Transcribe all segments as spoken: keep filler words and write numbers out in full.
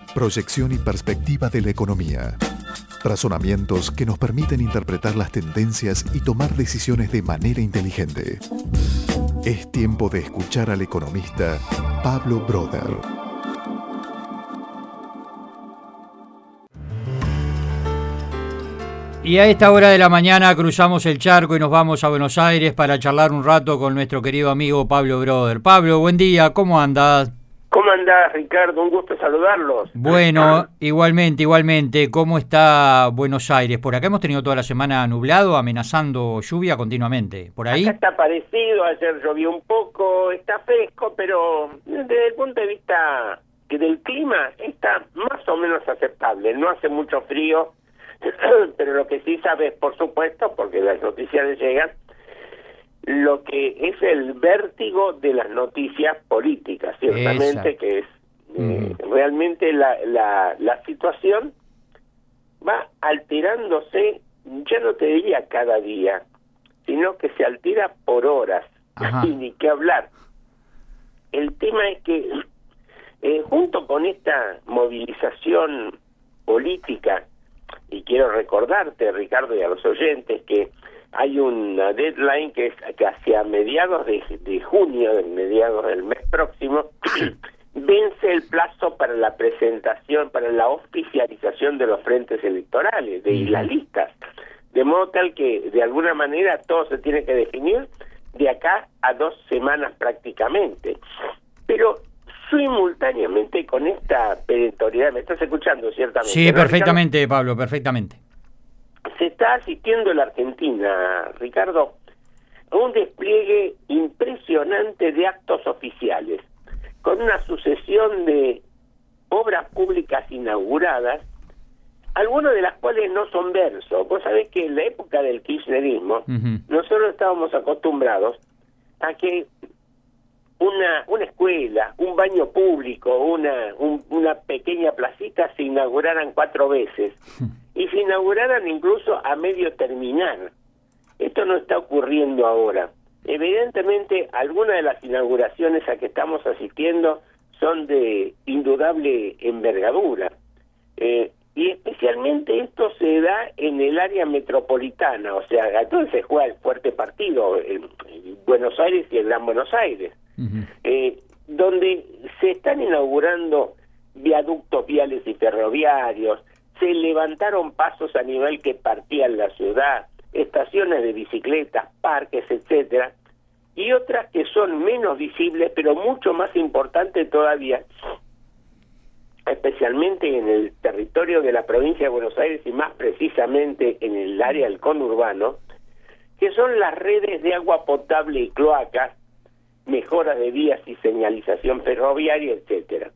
proyección y perspectiva de la economía. Razonamientos que nos permiten interpretar las tendencias y tomar decisiones de manera inteligente. Es tiempo de escuchar al economista Pablo Broder. Y a esta hora de la mañana cruzamos el charco y nos vamos a Buenos Aires para charlar un rato con nuestro querido amigo Pablo Broder. Pablo, buen día, ¿cómo andas? ¿Cómo andás, Ricardo? Un gusto saludarlos. Bueno, igualmente, igualmente. ¿Cómo está Buenos Aires? Por acá hemos tenido toda la semana nublado, amenazando lluvia continuamente. ¿Por ahí? Acá está parecido, ayer llovió un poco, está fresco, pero desde el punto de vista que del clima está más o menos aceptable. No hace mucho frío, pero lo que sí sabes, por supuesto, porque las noticias llegan, lo que es el vértigo de las noticias políticas, ciertamente. Esa. Que es eh, mm. realmente la, la, la situación va alterándose, ya no te diría cada día, sino que se altera por horas. Ajá. Y ni qué hablar. El tema es que eh, junto con esta movilización política, y quiero recordarte, Ricardo, y a los oyentes, que hay una deadline que es que hacia mediados de, de junio, de mediados del mes próximo, vence el plazo para la presentación, para la oficialización de los frentes electorales, de las listas, de modo tal que de alguna manera todo se tiene que definir de acá a dos semanas prácticamente. Pero simultáneamente con esta perentoriedad, ¿me estás escuchando ciertamente? Sí, ¿no, perfectamente, Ricardo? Pablo, perfectamente. Se está asistiendo en la Argentina, Ricardo, a un despliegue impresionante de actos oficiales, con una sucesión de obras públicas inauguradas, algunas de las cuales no son verso. Vos sabés que en la época del kirchnerismo, uh-huh. nosotros estábamos acostumbrados a que una una escuela, un baño público, una un, una pequeña placita se inauguraran cuatro veces. Uh-huh. Y se inauguraran incluso a medio terminar. Esto no está ocurriendo ahora. Evidentemente, algunas de las inauguraciones a que estamos asistiendo son de indudable envergadura. Eh, y especialmente esto se da en el área metropolitana, o sea, entonces se juega el fuerte partido en, en Buenos Aires y el Gran Buenos Aires, uh-huh. eh, donde se están inaugurando viaductos viales y ferroviarios, se levantaron pasos a nivel que partían la ciudad, estaciones de bicicletas, parques, etcétera, y otras que son menos visibles, pero mucho más importantes todavía, especialmente en el territorio de la provincia de Buenos Aires y más precisamente en el área del conurbano, que son las redes de agua potable y cloacas, mejoras de vías y señalización ferroviaria, etcétera.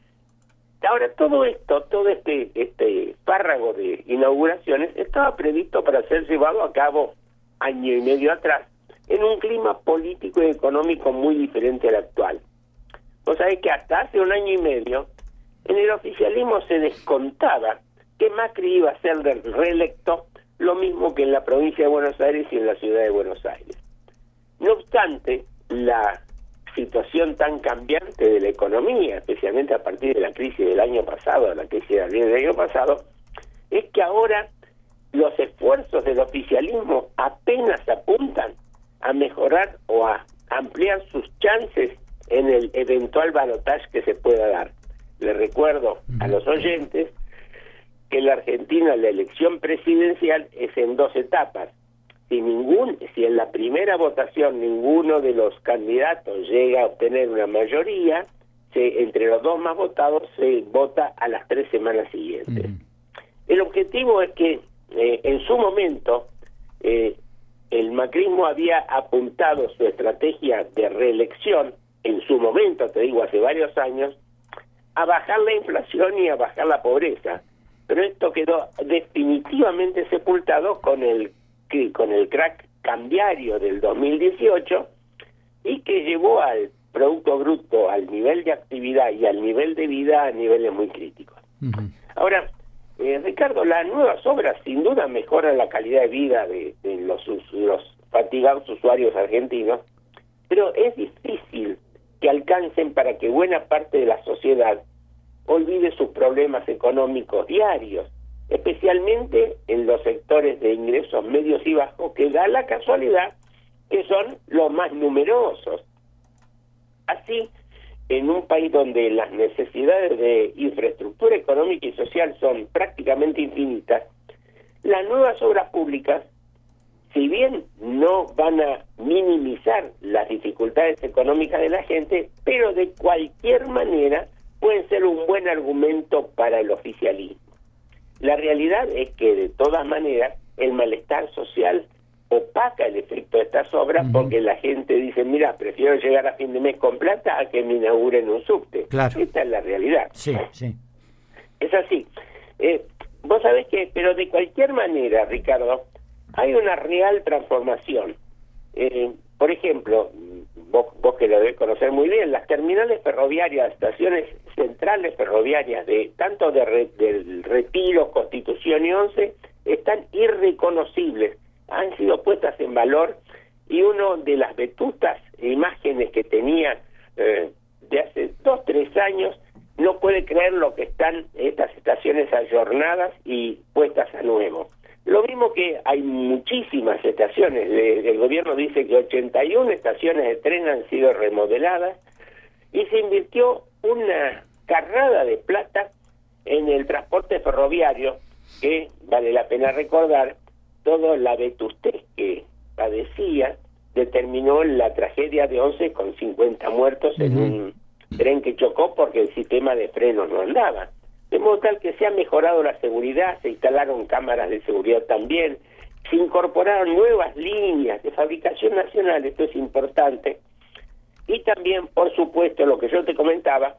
Ahora, todo esto, todo este este párrago de inauguraciones estaba previsto para ser llevado a cabo año y medio atrás, en un clima político y económico muy diferente al actual. Vos sabés que hasta hace un año y medio, en el oficialismo se descontaba que Macri iba a ser reelecto, lo mismo que en la provincia de Buenos Aires y en la ciudad de Buenos Aires. No obstante, la situación tan cambiante de la economía, especialmente a partir de la crisis del año pasado, la crisis de abril del año pasado, es que ahora los esfuerzos del oficialismo apenas apuntan a mejorar o a ampliar sus chances en el eventual balotaje que se pueda dar. Les recuerdo a los oyentes que en la Argentina la elección presidencial es en dos etapas. Si ningún, si en la primera votación ninguno de los candidatos llega a obtener una mayoría, se, entre los dos más votados se vota a las tres semanas siguientes. Uh-huh. El objetivo es que eh, en su momento eh, el macrismo había apuntado su estrategia de reelección, en su momento, te digo, hace varios años, a bajar la inflación y a bajar la pobreza. Pero esto quedó definitivamente sepultado con el con el crack cambiario del dos mil dieciocho y que llevó al Producto Bruto, al nivel de actividad y al nivel de vida a niveles muy críticos. Uh-huh. Ahora, eh, Ricardo, las nuevas obras sin duda mejoran la calidad de vida de, de los, los fatigados usuarios argentinos, pero es difícil que alcancen para que buena parte de la sociedad olvide sus problemas económicos diarios, especialmente en los sectores de ingresos medios y bajos, que da la casualidad que son los más numerosos. Así, en un país donde las necesidades de infraestructura económica y social son prácticamente infinitas, las nuevas obras públicas, si bien no van a minimizar las dificultades económicas de la gente, pero de cualquier manera pueden ser un buen argumento para el oficialismo. La realidad es que, de todas maneras, el malestar social opaca el efecto de estas obras, uh-huh, porque la gente dice, mira, prefiero llegar a fin de mes con plata a que me inauguren un subte. Claro. Esta es la realidad. Sí, sí. Es así. Eh, vos sabés que, pero de cualquier manera, Ricardo, hay una real transformación. Eh, por ejemplo, vos, vos que lo debés conocer muy bien, las terminales ferroviarias, estaciones centrales ferroviarias, de tanto de re, del Retiro, Constitución y Once, están irreconocibles, han sido puestas en valor, y una de las vetustas imágenes que tenía eh, de hace dos, tres años, no puede creer lo que están estas estaciones ayornadas y puestas a nuevo. Lo mismo que hay muchísimas estaciones, el gobierno dice que ochenta y una estaciones de tren han sido remodeladas, y se invirtió una carrada de plata en el transporte ferroviario, que vale la pena recordar, toda la vetustez que padecía determinó la tragedia de Once con cincuenta muertos en un tren que chocó porque el sistema de frenos no andaba. De modo tal que se ha mejorado la seguridad, se instalaron cámaras de seguridad también, se incorporaron nuevas líneas de fabricación nacional, esto es importante, y también, por supuesto, lo que yo te comentaba,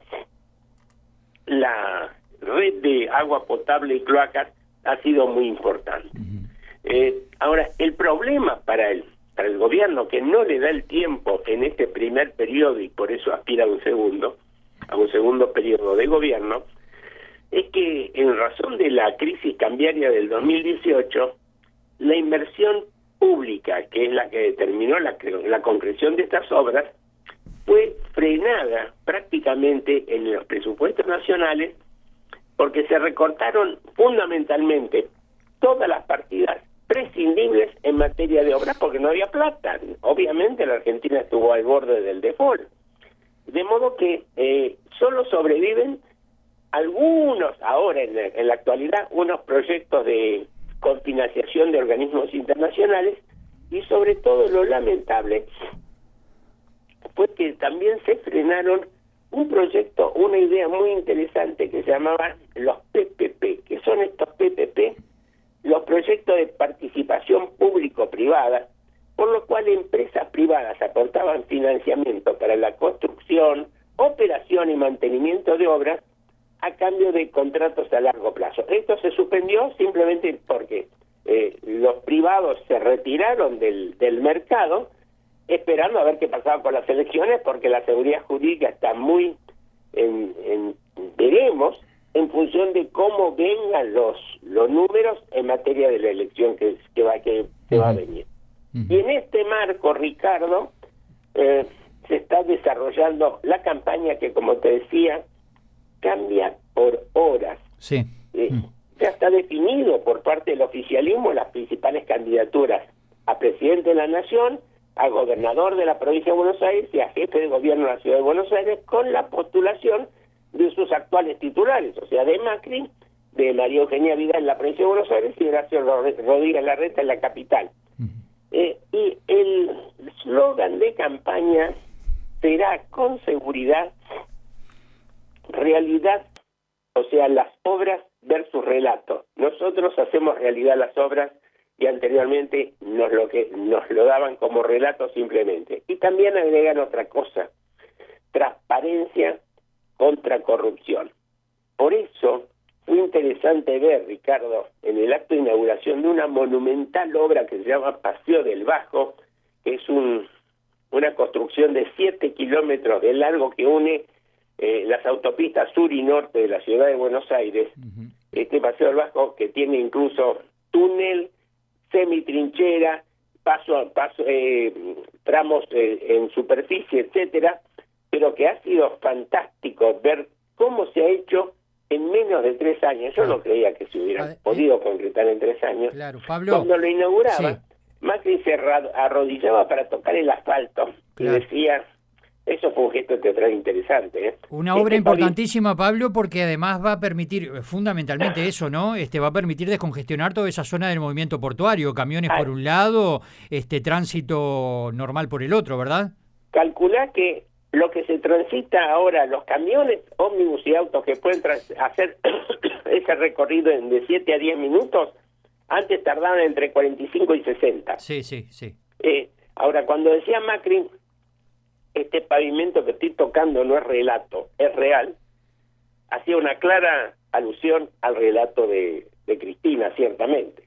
la red de agua potable y cloacas ha sido muy importante. Uh-huh. Eh, ahora, el problema para el, para el gobierno, que no le da el tiempo en este primer periodo y por eso aspira a un segundo, a un segundo periodo de gobierno, es que en razón de la crisis cambiaria del dos mil dieciocho, la inversión pública, que es la que determinó la, la concreción de estas obras, fue frenada prácticamente en los presupuestos nacionales, porque se recortaron fundamentalmente todas las partidas prescindibles en materia de obras, porque no había plata. Obviamente la Argentina estuvo al borde del default. De modo que eh, solo sobreviven algunos, ahora en la, en la actualidad, unos proyectos de cofinanciación de organismos internacionales, y sobre todo lo lamentable fue que también se frenaron un proyecto, una idea muy interesante que se llamaba los P P P. ¿Qué son estos P P P? Los proyectos de participación público-privada, por lo cual empresas privadas aportaban financiamiento para la construcción, operación y mantenimiento de obras a cambio de contratos a largo plazo. Esto se suspendió simplemente porque eh, los privados se retiraron del, del mercado, esperando a ver qué pasaba con las elecciones, porque la seguridad jurídica está muy en, en veremos en función de cómo vengan los los números en materia de la elección que, que va que, que va a venir. Uh-huh. Y en este marco, Ricardo, eh, se está desarrollando la campaña que, como te decía, cambia por horas. Sí. Eh, uh-huh. Ya está definido por parte del oficialismo las principales candidaturas a presidente de la Nación, a gobernador de la provincia de Buenos Aires y a jefe de gobierno de la ciudad de Buenos Aires, con la postulación de sus actuales titulares, o sea, de Macri, de María Eugenia Vidal en la provincia de Buenos Aires y Horacio Rodríguez Larreta en la capital. Uh-huh. Eh, y el eslogan de campaña será, con seguridad, realidad, o sea, las obras versus relato. Nosotros hacemos realidad las obras y anteriormente nos lo que nos lo daban como relato simplemente. Y también agregan otra cosa: transparencia contra corrupción. Por eso fue interesante ver, Ricardo, en el acto de inauguración de una monumental obra que se llama Paseo del Bajo, que es un una construcción de siete kilómetros de largo que une eh, las autopistas sur y norte de la ciudad de Buenos Aires. Uh-huh. Este Paseo del Bajo, que tiene incluso túnel, semitrinchera, paso a paso, eh, tramos eh, en superficie, etcétera, pero que ha sido fantástico ver cómo se ha hecho en menos de tres años, yo claro. no creía que se hubiera eh, podido concretar en tres años, claro, Pablo, cuando lo inauguraba, sí. Macri se arrodillaba para tocar el asfalto Claro. y decía, eso fue un gesto teatral interesante. ¿eh? Una Este obra pavi- importantísima, Pablo, porque además va a permitir, fundamentalmente eso, ¿no? Este va a permitir descongestionar toda esa zona del movimiento portuario, camiones Ah, por un lado, este tránsito normal por el otro, ¿verdad? Calculá que lo que se transita ahora, los camiones, ómnibus y autos que pueden trans- hacer ese recorrido en de siete a diez minutos, antes tardaban entre cuarenta y cinco y sesenta. Sí, sí, sí. Eh, ahora, cuando decía Macri, este pavimento que estoy tocando no es relato, es real, hacía una clara alusión al relato de, de Cristina, ciertamente.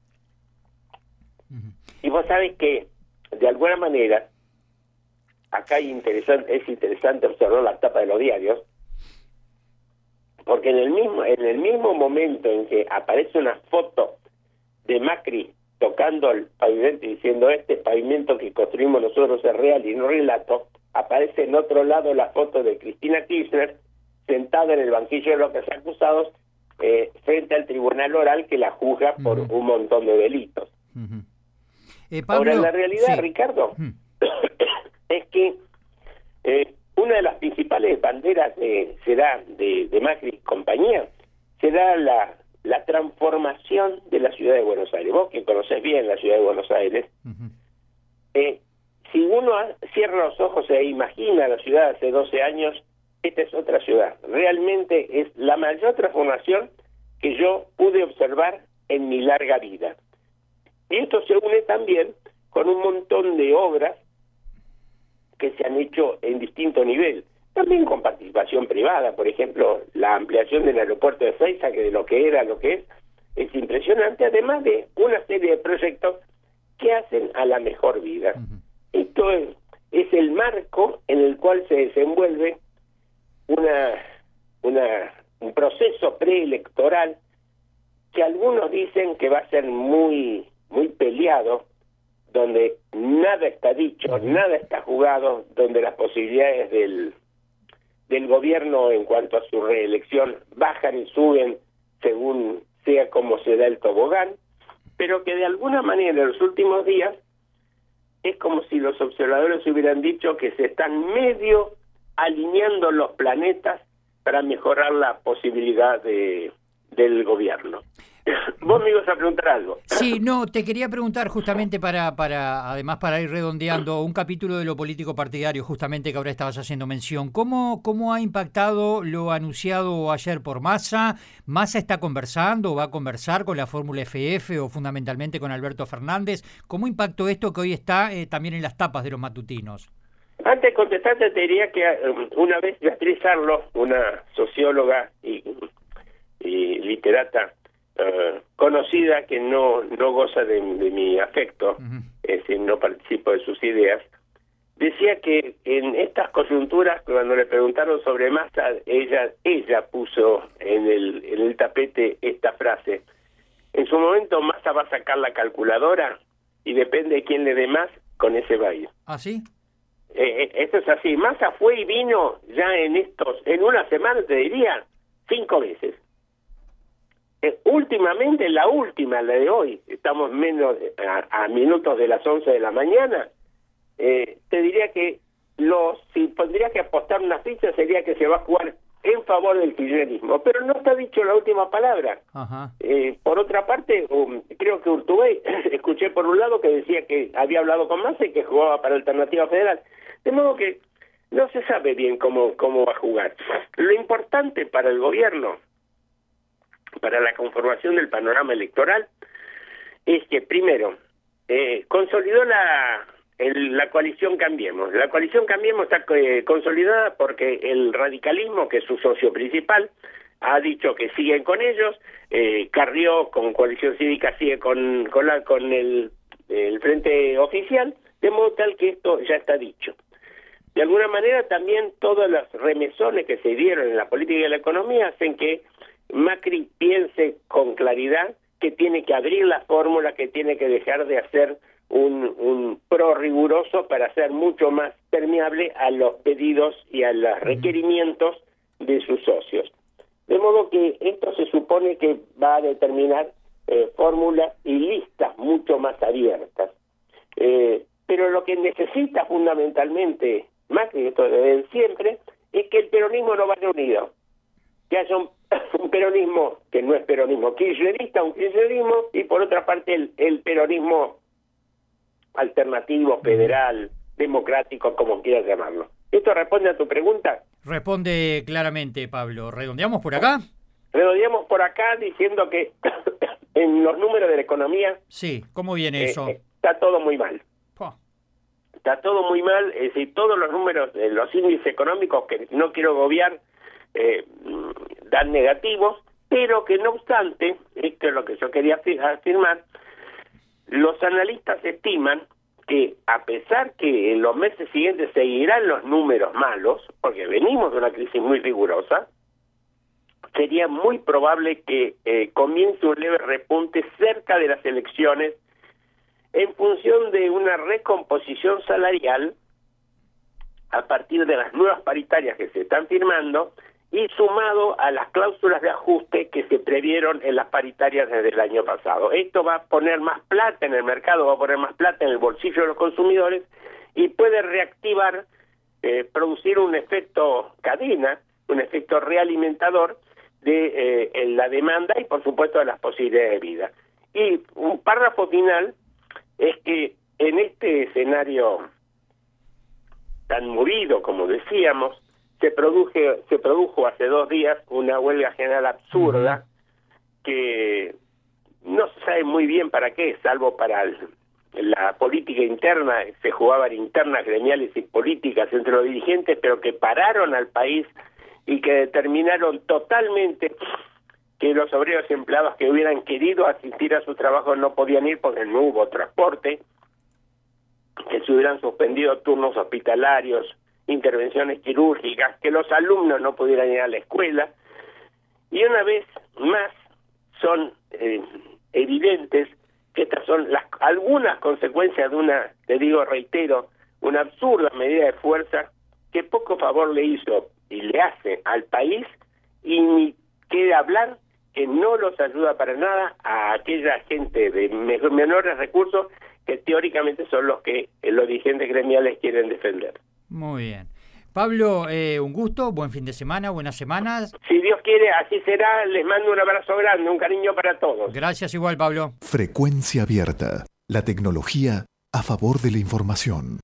Uh-huh. Y vos sabés que, de alguna manera, acá hay interesante, es interesante observar la tapa de los diarios, porque en el mismo en el mismo momento en que aparece una foto de Macri tocando el pavimento y diciendo este pavimento que construimos nosotros es real y no relato, aparece en otro lado la foto de Cristina Kirchner sentada en el banquillo de los acusados eh, frente al tribunal oral que la juzga por Uh-huh. un montón de delitos. Uh-huh. Eh, Pablo, Ahora, la realidad, sí. Ricardo, Uh-huh. es que eh, una de las principales banderas de, será de, de Macri y compañía será la, la transformación de la ciudad de Buenos Aires. Vos que conocés bien la ciudad de Buenos Aires, Uh-huh. eh, si uno cierra los ojos e imagina la ciudad hace doce años, esta es otra ciudad. Realmente es la mayor transformación que yo pude observar en mi larga vida. Y esto se une también con un montón de obras que se han hecho en distinto nivel, también con participación privada. Por ejemplo, la ampliación del aeropuerto de Ezeiza, que de lo que era a lo que es, es impresionante, además de una serie de proyectos que hacen a la mejor vida. Uh-huh. Esto es, es el marco en el cual se desenvuelve una, una un proceso preelectoral que algunos dicen que va a ser muy muy peleado, donde nada está dicho, Uh-huh. nada está jugado, donde las posibilidades del del gobierno en cuanto a su reelección bajan y suben según sea como se da el tobogán, pero que de alguna manera en los últimos días es como si los observadores hubieran dicho que se están medio alineando los planetas para mejorar la posibilidad de del gobierno. Vos me ibas a preguntar algo. Sí, no, te quería preguntar justamente para, para, además para ir redondeando, un capítulo de lo político partidario, justamente que ahora estabas haciendo mención. ¿Cómo, cómo ha impactado lo anunciado ayer por Massa? ¿Massa está conversando o va a conversar con la fórmula F F o fundamentalmente con Alberto Fernández? ¿Cómo impactó esto que hoy está eh, también en las tapas de los matutinos? Antes de contestarte, te diría que um, una vez Beatriz Arlo, una socióloga y, y literata uh, conocida que no no goza de, de mi afecto, uh-huh. es decir, no participo de sus ideas, decía que en estas coyunturas, cuando le preguntaron sobre Massa, ella ella puso en el, en el tapete esta frase: en su momento Massa va a sacar la calculadora y depende de quién le dé más, con ese va a ir. ¿Ah, sí? Eh, esto es así. Massa fue y vino ya en estos, en una semana te diría, cinco veces. Eh, últimamente, la última, la de hoy, estamos menos a, a minutos de las once de la mañana, eh, te diría que los, si tendría que apostar una ficha sería que se va a jugar en favor del kirchnerismo, pero no está dicho la última palabra. Ajá. Eh, por otra parte, um, creo que Urtubey, escuché por un lado que decía que había hablado con Massa y que jugaba para Alternativa Federal. De modo que no se sabe bien cómo, cómo va a jugar. Lo importante para el gobierno, para la conformación del panorama electoral, es que primero eh, consolidó la, el, la coalición Cambiemos. La coalición Cambiemos está eh, consolidada porque el radicalismo, que es su socio principal, ha dicho que siguen con ellos. eh, Carrió con Coalición Cívica sigue con, con, la, con el, el frente oficial, de modo tal que esto ya está dicho. De alguna manera también todas las remesones que se dieron en la política y en la economía hacen que Macri piense con claridad que tiene que abrir la fórmula, que tiene que dejar de hacer un, un pro riguroso para ser mucho más permeable a los pedidos y a los requerimientos de sus socios. De modo que esto se supone que va a determinar eh, fórmulas y listas mucho más abiertas. Eh, pero lo que necesita fundamentalmente, más que esto de siempre, es que el peronismo no vaya unido. Que haya un, un peronismo que no es peronismo kirchnerista, un kirchnerismo, y por otra parte el, el peronismo alternativo, federal, democrático, como quieras llamarlo. ¿Esto responde a tu pregunta? Responde claramente, Pablo. ¿Redondeamos por acá? Redondeamos por acá diciendo que en los números de la economía... Sí, ¿cómo viene eh, eso? Está todo muy mal. Oh. Está todo muy mal, es decir, todos los números, eh, los índices económicos que no quiero obviar, eh, dan negativos, pero que no obstante, esto es lo que yo quería afirmar, los analistas estiman que a pesar que en los meses siguientes seguirán los números malos, porque venimos de una crisis muy rigurosa, sería muy probable que eh, comience un leve repunte cerca de las elecciones en función de una recomposición salarial a partir de las nuevas paritarias que se están firmando y sumado a las cláusulas de ajuste que se previeron en las paritarias desde el año pasado. Esto va a poner más plata en el mercado, va a poner más plata en el bolsillo de los consumidores y puede reactivar, eh, producir un efecto cadena, un efecto realimentador de eh, en la demanda y por supuesto de las posibilidades de vida. Y un párrafo final es que en este escenario tan movido, como decíamos, se produje, se produjo hace dos días una huelga general absurda que no se sabe muy bien para qué, salvo para el, la política interna, se jugaban internas gremiales y políticas entre los dirigentes, pero que pararon al país y que determinaron totalmente que los obreros empleados que hubieran querido asistir a su trabajo no podían ir porque no hubo transporte, que se hubieran suspendido turnos hospitalarios, intervenciones quirúrgicas, que los alumnos no pudieran ir a la escuela, y una vez más son eh, evidentes que estas son las algunas consecuencias de una, te digo, reitero, una absurda medida de fuerza que poco favor le hizo y le hace al país, y ni quede hablar que no los ayuda para nada a aquella gente de menores recursos que teóricamente son los que eh, los dirigentes gremiales quieren defender. Muy bien. Pablo, eh, un gusto, buen fin de semana, buenas semanas. Si Dios quiere, así será. Les mando un abrazo grande, un cariño para todos. Gracias igual, Pablo. Frecuencia abierta. La tecnología a favor de la información.